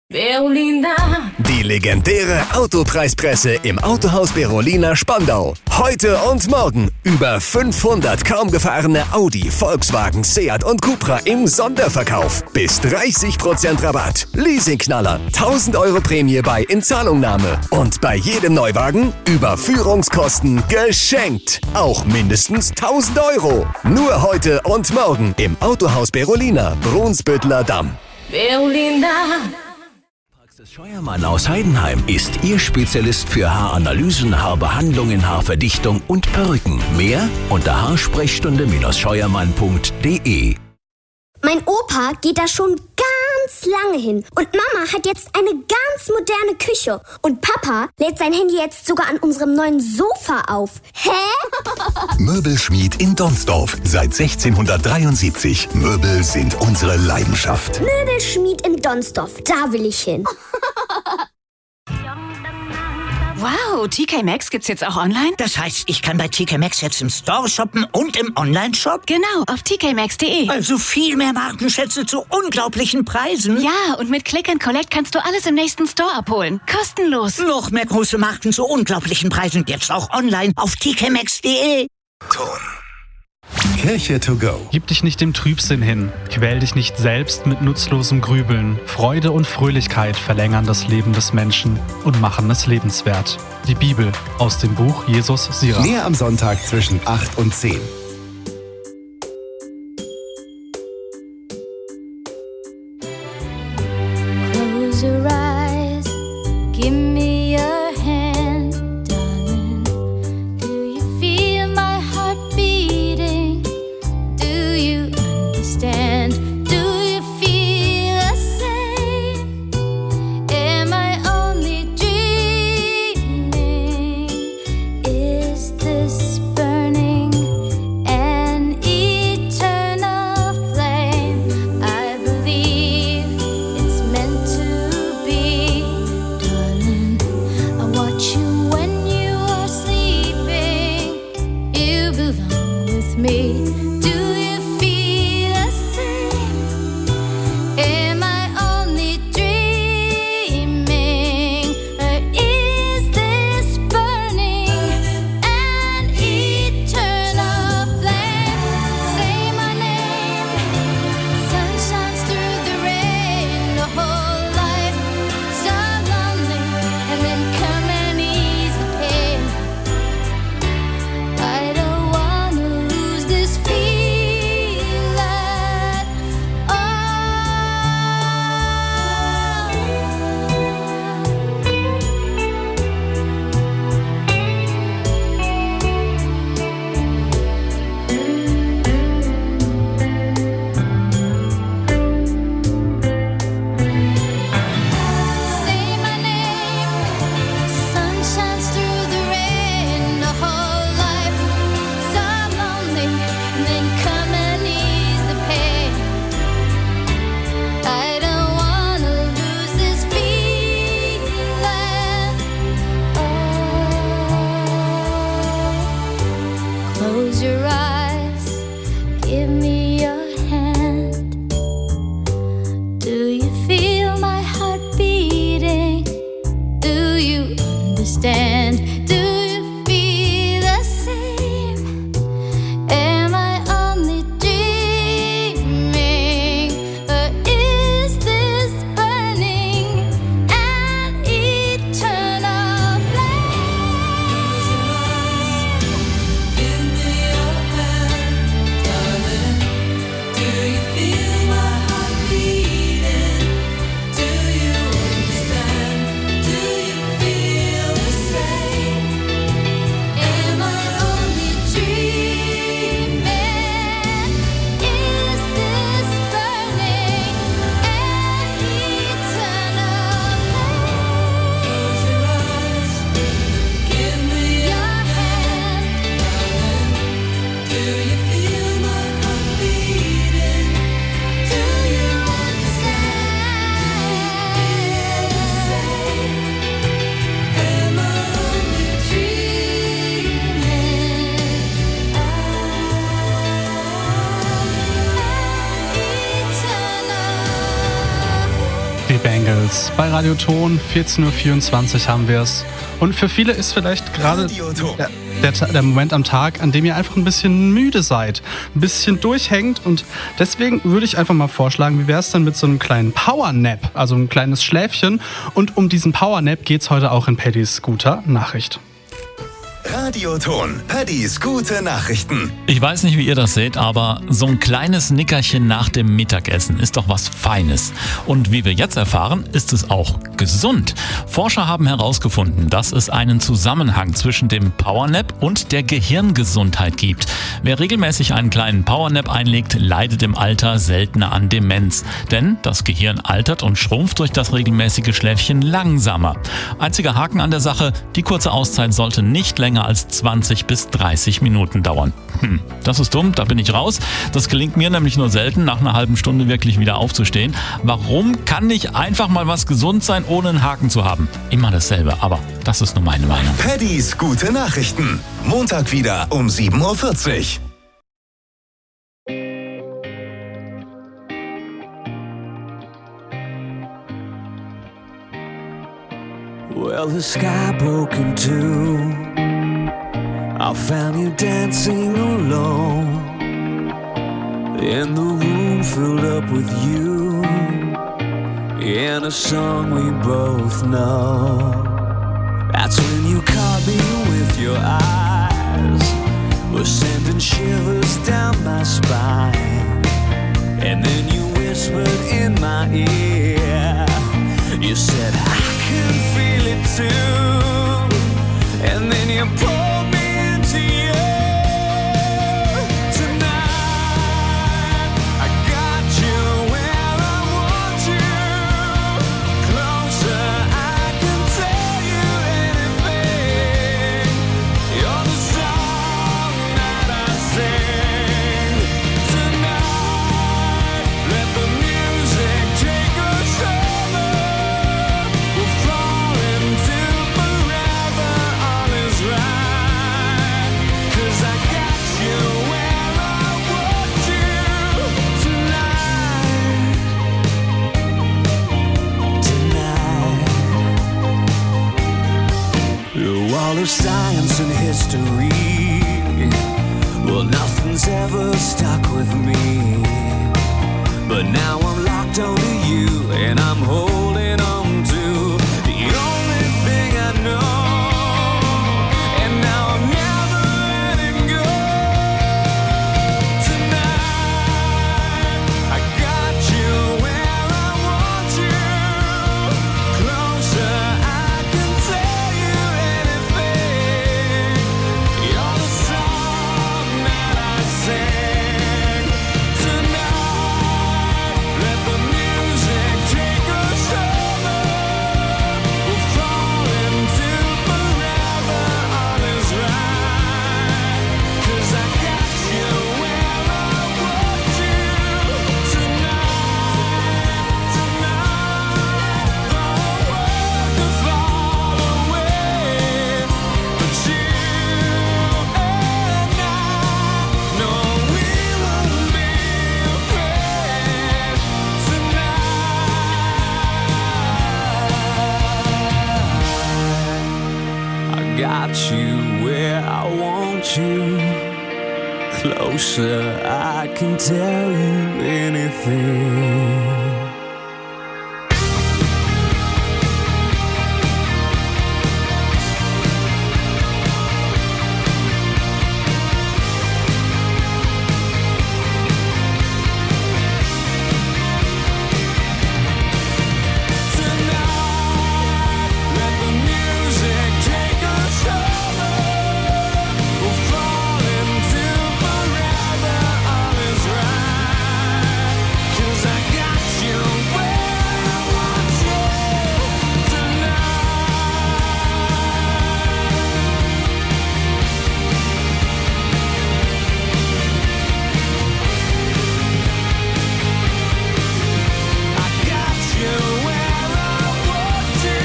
Berolina. Die legendäre Autopreispresse im Autohaus Berolina Spandau. Heute und morgen über 500 kaum gefahrene Audi, Volkswagen, Seat und Cupra im Sonderverkauf. Bis 30% Rabatt. Leasingknaller. 1000 € Prämie bei Inzahlungnahme. Und bei jedem Neuwagen Überführungskosten geschenkt. Auch mindestens 1000 €. Nur heute und morgen im Autohaus Berolina, Brunsbüttler Damm. Berolina. Scheuermann aus Heidenheim ist Ihr Spezialist für Haaranalysen, Haarbehandlungen, Haarverdichtung und Perücken. Mehr unter haarsprechstunde-scheuermann.de. Mein Opa geht da schon ganz lange hin. Und Mama hat jetzt eine ganz moderne Küche. Und Papa lädt sein Handy jetzt sogar an unserem neuen Sofa auf. Hä? Möbelschmied in Donsdorf. Seit 1673. Möbel sind unsere Leidenschaft. Möbelschmied in Donsdorf. Da will ich hin. Wow, TK Maxx gibt's jetzt auch online? Das heißt, ich kann bei TK Maxx jetzt im Store shoppen und im Online-Shop? Genau, auf tkmaxx.de. Also viel mehr Markenschätze zu unglaublichen Preisen. Ja, und mit Click and Collect kannst du alles im nächsten Store abholen. Kostenlos. Noch mehr große Marken zu unglaublichen Preisen. Jetzt auch online auf tkmaxx.de. Ton. Kirche to go. Gib dich nicht dem Trübsinn hin. Quäl dich nicht selbst mit nutzlosem Grübeln. Freude und Fröhlichkeit verlängern das Leben des Menschen und machen es lebenswert. Die Bibel aus dem Buch Jesus Sirach. Mehr am Sonntag zwischen 8 und 10. Close your eyes. Give me your hand, darling. Do you feel my heart beating? Do you understand? Do you feel the same? Am I only dreaming? Is this burning an eternal flame? I believe it's meant to be, darling. Specials. Bei Radioton, 14.24 Uhr haben wir es. Und für viele ist vielleicht gerade der Moment am Tag, an dem ihr einfach ein bisschen müde seid, ein bisschen durchhängt. Und deswegen würde ich einfach mal vorschlagen, wie wäre es denn mit so einem kleinen Powernap, also ein kleines Schläfchen. Und um diesen Powernap geht es heute auch in Paddys guter Nachricht. Radioton, Paddys gute Nachrichten. Ich weiß nicht, wie ihr das seht, aber so ein kleines Nickerchen nach dem Mittagessen ist doch was Feines. Und wie wir jetzt erfahren, ist es auch gesund. Forscher haben herausgefunden, dass es einen Zusammenhang zwischen dem Powernap und der Gehirngesundheit gibt. Wer regelmäßig einen kleinen Powernap einlegt, leidet im Alter seltener an Demenz. Denn das Gehirn altert und schrumpft durch das regelmäßige Schläfchen langsamer. Einziger Haken an der Sache, die kurze Auszeit sollte nicht länger als 20 bis 30 Minuten dauern. Das ist dumm, da bin ich raus. Das gelingt mir nämlich nur selten, nach einer halben Stunde wirklich wieder aufzustehen. Warum kann nicht einfach mal was gesund sein, ohne einen Haken zu haben? Immer dasselbe, aber das ist nur meine Meinung. Paddys gute Nachrichten. Montag wieder um 7.40 Uhr. Well, the sky broke in two. I found you dancing alone, and the room filled up with you, and a song we both know. That's when you caught me with your eyes, were sending shivers down my spine, and then you whispered in my ear, you said I can feel it too, and then you pulled me into you. Tonight I got you where I want you, closer I can tell you anything. You're the song that I sing. Tonight let the music take us over. We'll fall into forever, all is right. 'Cause I got you where I want you tonight. Tonight. Through all of science and history, well, nothing's ever stuck with me. But now I'm locked onto you, and I'm holding on to the only thing I know. And now I'm never letting go. Tonight I got you where I want you, closer I can tell you anything. You're the song that I sing. Tonight let the music take us over. We'll fall into forever, all is right. 'Cause I got you where I want you tonight. Tonight the world could fall away, but you and I know we won't be afraid tonight. I got you where I want you, closer I can tell you anything. Tonight let the music take us over. We'll fall into forever, all is right. 'Cause I got you where I want you tonight. I got you where I want you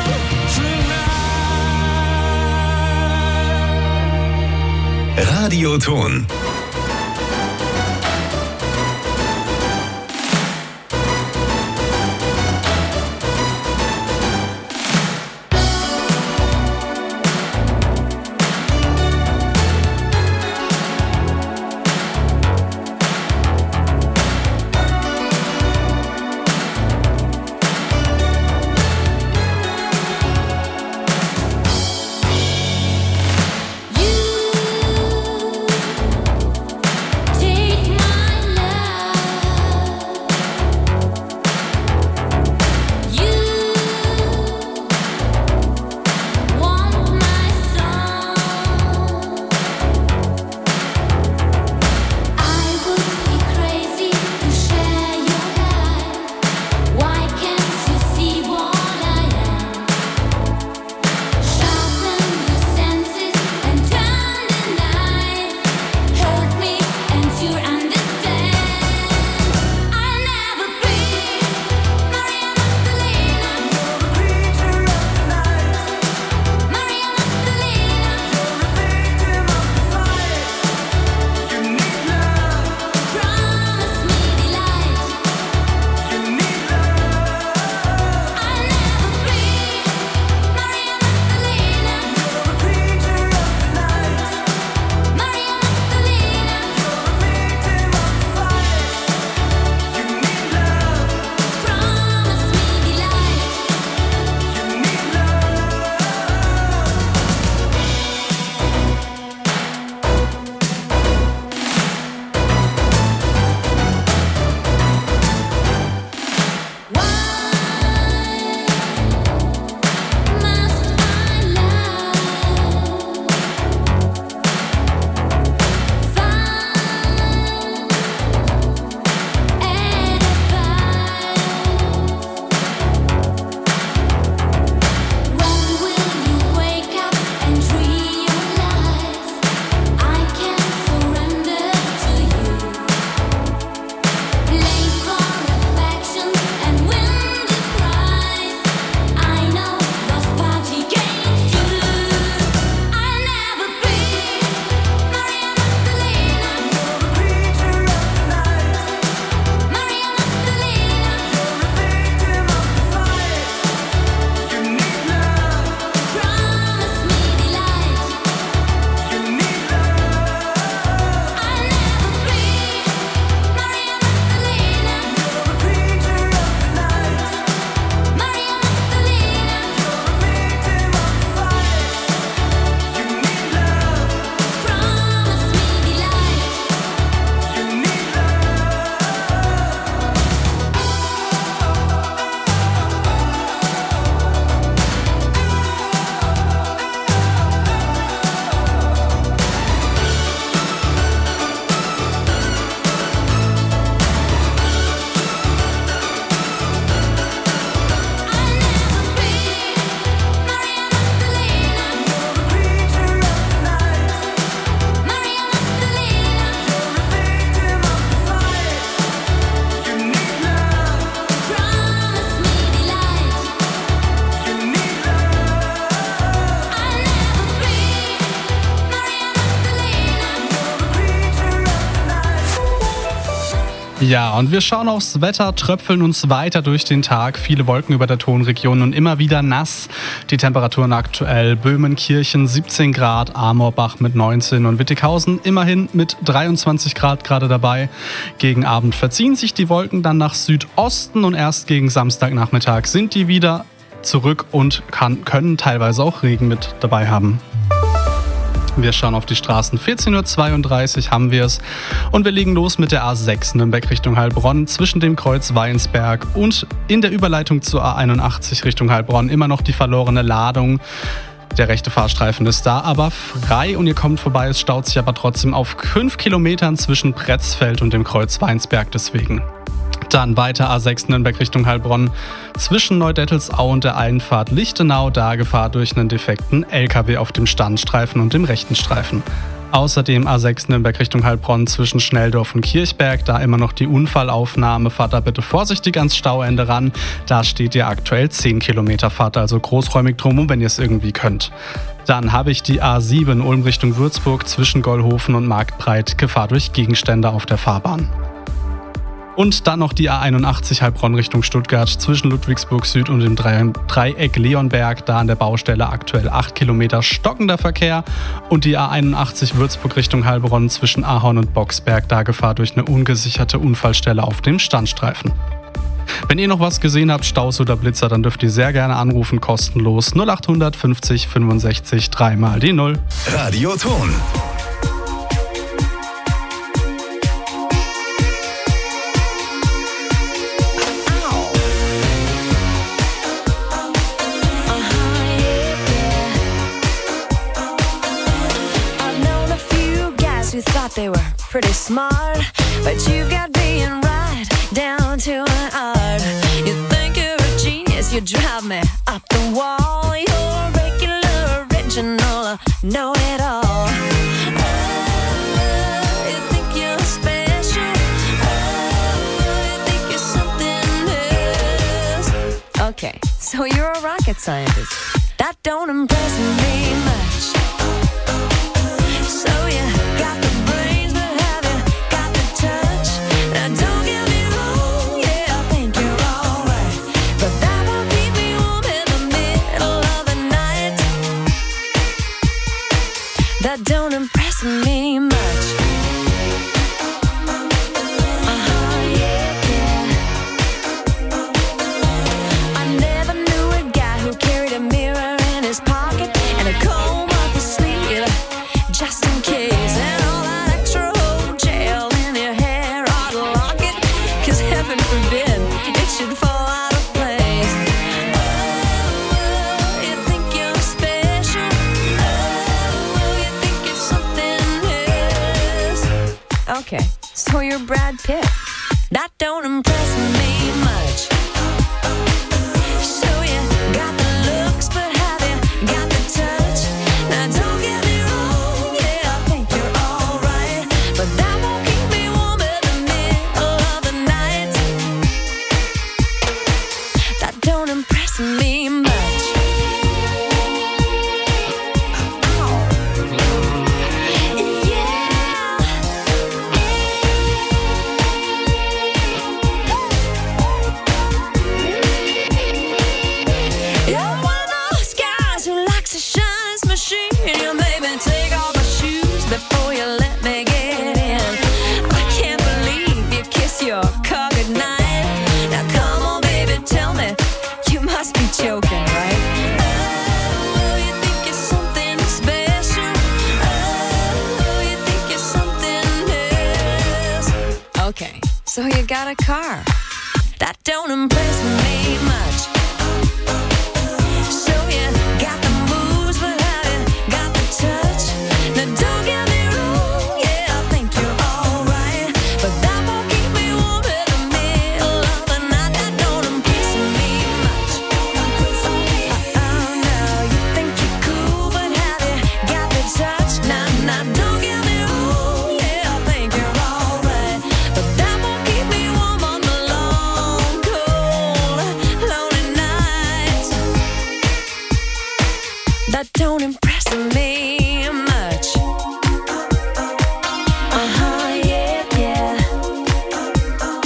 tonight. Radioton. Ja, und wir schauen aufs Wetter, tröpfeln uns weiter durch den Tag. Viele Wolken über der Tonregion und immer wieder nass. Die Temperaturen aktuell: Böhmenkirchen 17 Grad, Amorbach mit 19 und Wittighausen immerhin mit 23 Grad gerade dabei. Gegen Abend verziehen sich die Wolken dann nach Südosten und erst gegen Samstagnachmittag sind die wieder zurück und können teilweise auch Regen mit dabei haben. Wir schauen auf die Straßen. 14.32 Uhr haben wir es. Und wir legen los mit der A6 Nürnberg Richtung Heilbronn zwischen dem Kreuz Weinsberg und in der Überleitung zur A81 Richtung Heilbronn immer noch die verlorene Ladung. Der rechte Fahrstreifen ist da, aber frei und ihr kommt vorbei. Es staut sich aber trotzdem auf 5 Kilometern zwischen Pretzfeld und dem Kreuz Weinsberg deswegen. Dann weiter A6 Nürnberg Richtung Heilbronn zwischen Neudettelsau und der Einfahrt Lichtenau, da Gefahr durch einen defekten LKW auf dem Standstreifen und dem rechten Streifen. Außerdem A6 Nürnberg Richtung Heilbronn zwischen Schnelldorf und Kirchberg, da immer noch die Unfallaufnahme. Fahrt da bitte vorsichtig ans Stauende ran. Da steht ihr aktuell 10 Kilometer, fahrt also großräumig drum, wenn ihr es irgendwie könnt. Dann habe ich die A7 Ulm Richtung Würzburg zwischen Gollhofen und Marktbreit, Gefahr durch Gegenstände auf der Fahrbahn. Und dann noch die A81 Heilbronn Richtung Stuttgart zwischen Ludwigsburg Süd und dem Dreieck Leonberg. Da an der Baustelle aktuell 8 Kilometer stockender Verkehr. Und die A81 Würzburg Richtung Heilbronn zwischen Ahorn und Boxberg. Da Gefahr durch eine ungesicherte Unfallstelle auf dem Standstreifen. Wenn ihr noch was gesehen habt, Staus oder Blitzer, dann dürft ihr sehr gerne anrufen, kostenlos 0800 50 65 3 mal die 0. Radioton. Who thought they were pretty smart, but you've got being right down to an art. You think you're a genius, you drive me up the wall. You're a regular, original, know-it-all. Oh, you think you're special. Oh, you think you're something else. Okay, so you're a rocket scientist. That don't impress me much. So you got the brains, but have you got the touch? Now don't get me wrong, yeah, I think you're alright, but that won't keep me warm in the middle of the night. That don't impress me much. I never knew a guy who carried a mirror in his pocket and a comb up his sleeve, just in case, and all that extra old gel in your hair ought to lock it, 'cause heaven forbid it should fall out of place. Oh, you think you're special. Oh, you think you're something else. Okay, so you're Brad Pitt. That don't impress me much. So you got the looks, but have you got the touch? Now don't get me wrong, yeah, I think you're alright, but that won't keep me warm in the middle of the night. That don't impress me much. You're one of those guys who likes to shine his machine. You made me take off my shoes before you let me get in. I can't believe you kiss your car goodnight. Now come on, baby, tell me, you must be joking, right? Oh, you think you're something special. Oh, you think you're something else. Okay, so you got a car. That don't impress me much. So you got the moves, but have you got the touch? Now don't get me wrong, yeah, I think you're alright, but that won't keep me warm in the middle of the night. That don't impress me much. Oh no, you think you're cool, but have you got the touch? Now don't get me wrong, yeah, I think you're alright, but that won't keep me warm on the long, cold, lonely nights. That don't impress me much. Yeah, yeah.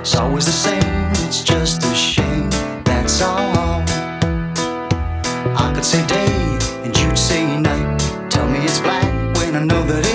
It's always the same, it's just a shame, that's all. I could say day and you'd say night. Tell me it's black when I know that